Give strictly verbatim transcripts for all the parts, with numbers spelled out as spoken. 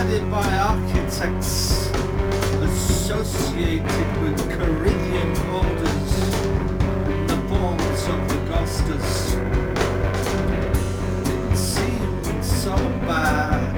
Founded by architects associated with Caribbean borders, the bonds of the Gosters. Didn't seem so bad.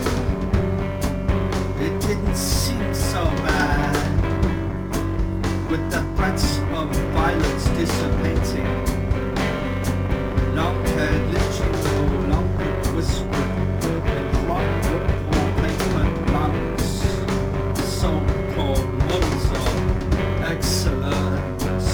It didn't seem so bad. With the threats of violence dissipating, long-haired lynching no longer whispered in clockwork wallpaper monks, so-called mothers of excellence.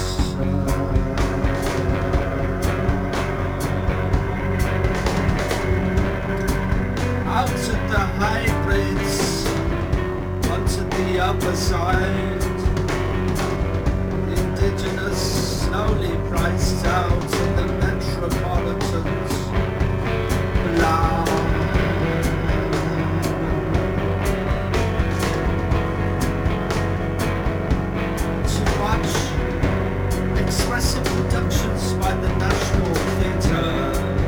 Out to the hybrids, onto the upper side. Indigenous slowly priced out in the metropolitans. Blah. To watch expressive productions by the National Theatre,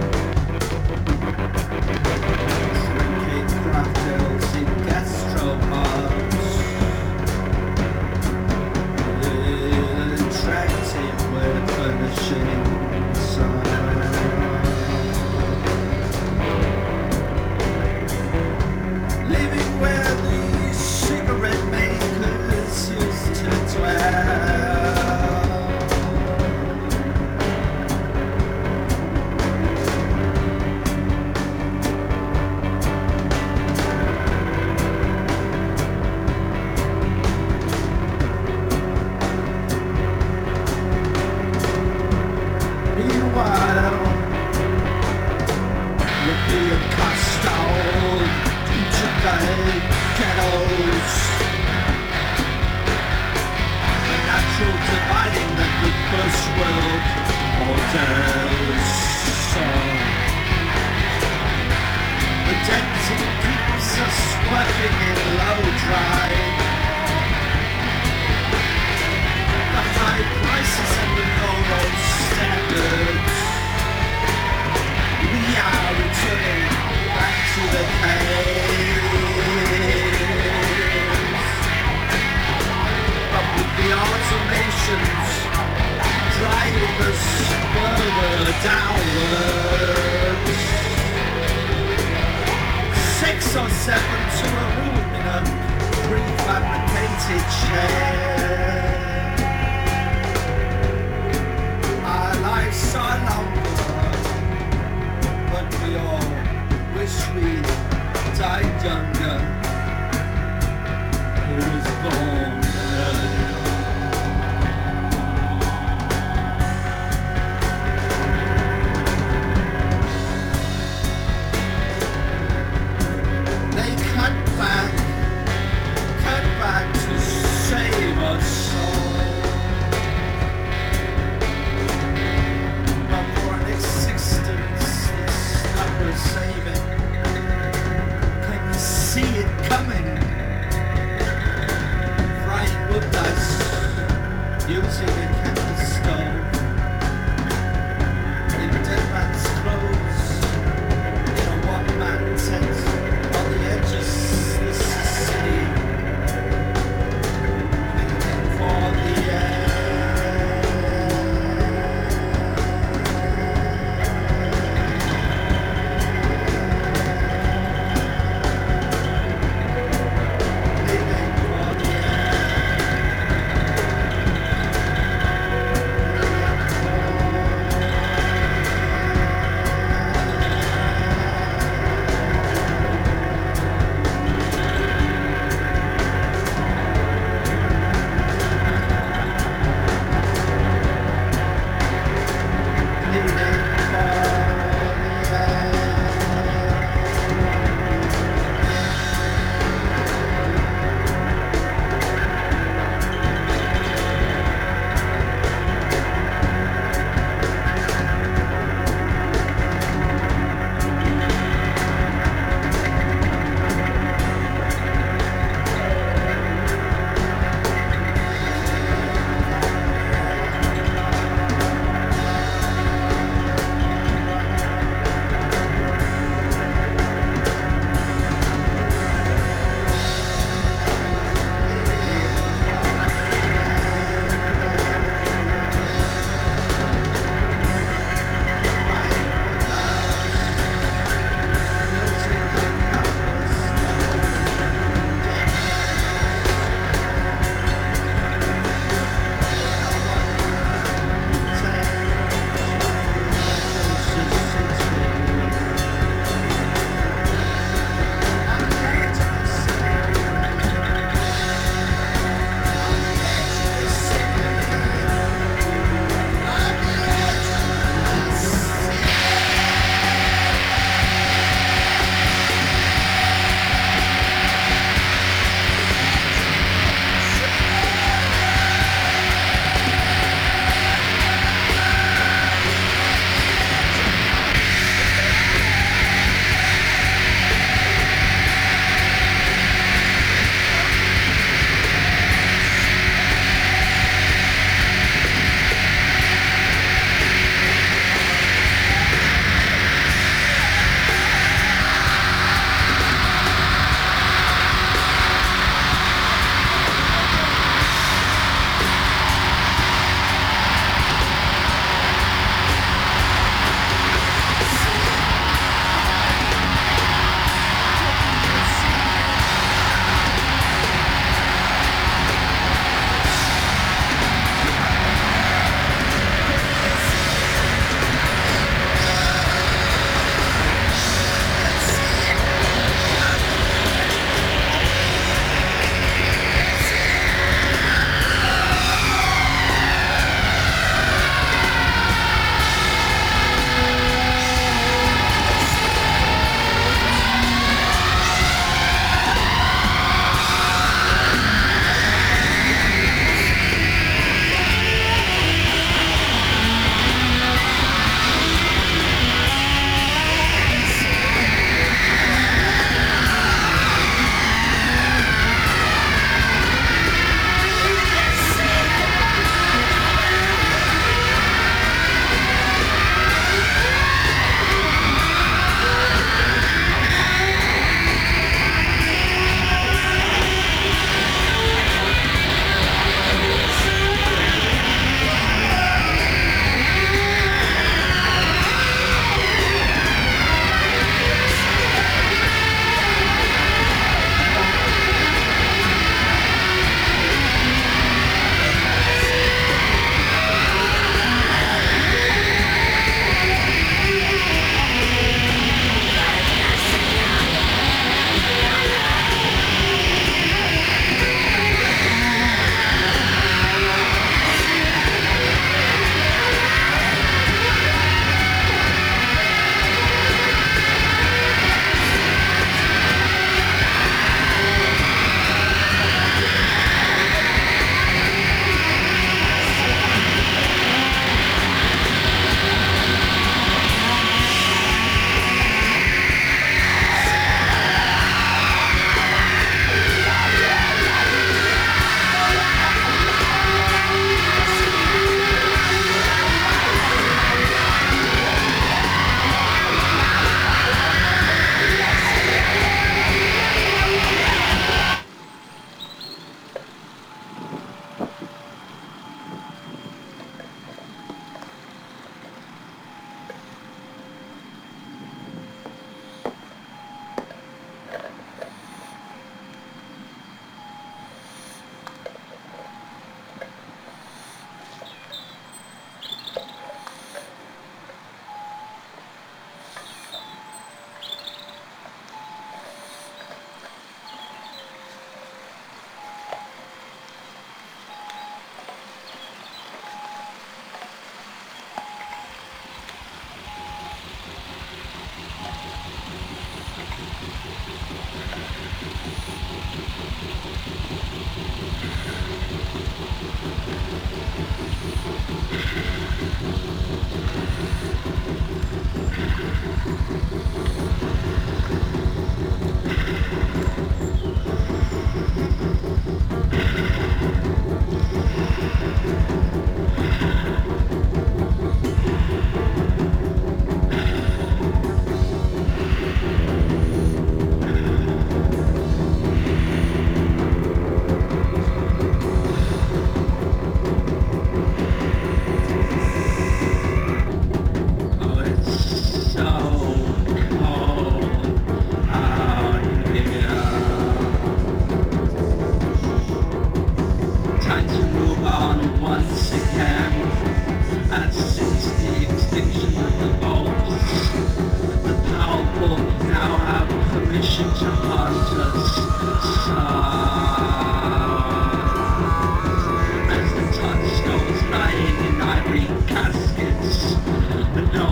drinking cocktails in gastropubs. Attractive with furnishings, living where the cigarette makers used to dwell. Meanwhile, with the Costow into the ghettos, the natural dividing that the first world orders. The denting keeps us working in low drive. The high prices and the low standards. We are returning back to the caves. But with the automations driving us further downwards. Six or seven to a room in a prefabricated chair. Our lives are longer, but we all wish we died younger. Who was born early? They cut back, cut back to save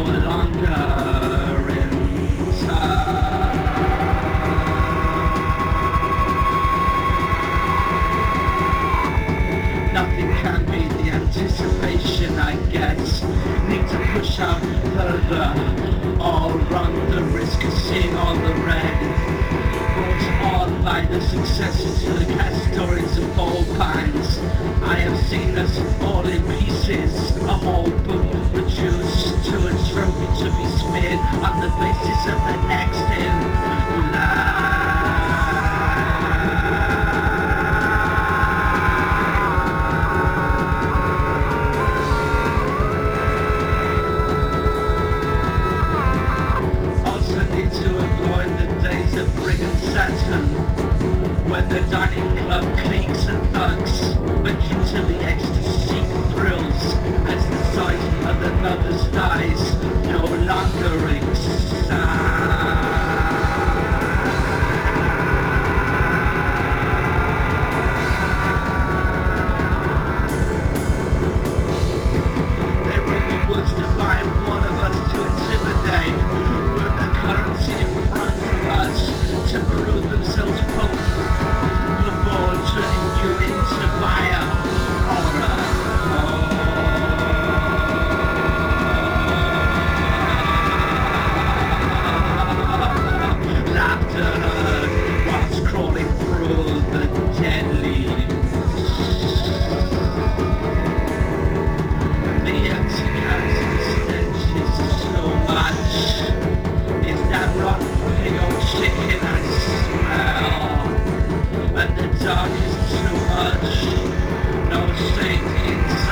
longer in time. Nothing can be the anticipation, I guess. Need to push out further, or run the risk of seeing all the red. Brought on by the successes to the cast stories of all kinds. I have seen us all in pieces, a whole book reduced to a trophy to be smeared on the basis of the next in line. When the dining club cliques and thugs, but due to the ecstasy thrills, as the sight of another's dies no longer excites. They really was to find one of us to intimidate, with the currency in front of us to prove themselves potent. Turning you into fire, horror, laughter, what's crawling through the deadly. The empty stench is so much. Is that rotten pig or chicken I smell? And the dark is too much, no safety inside.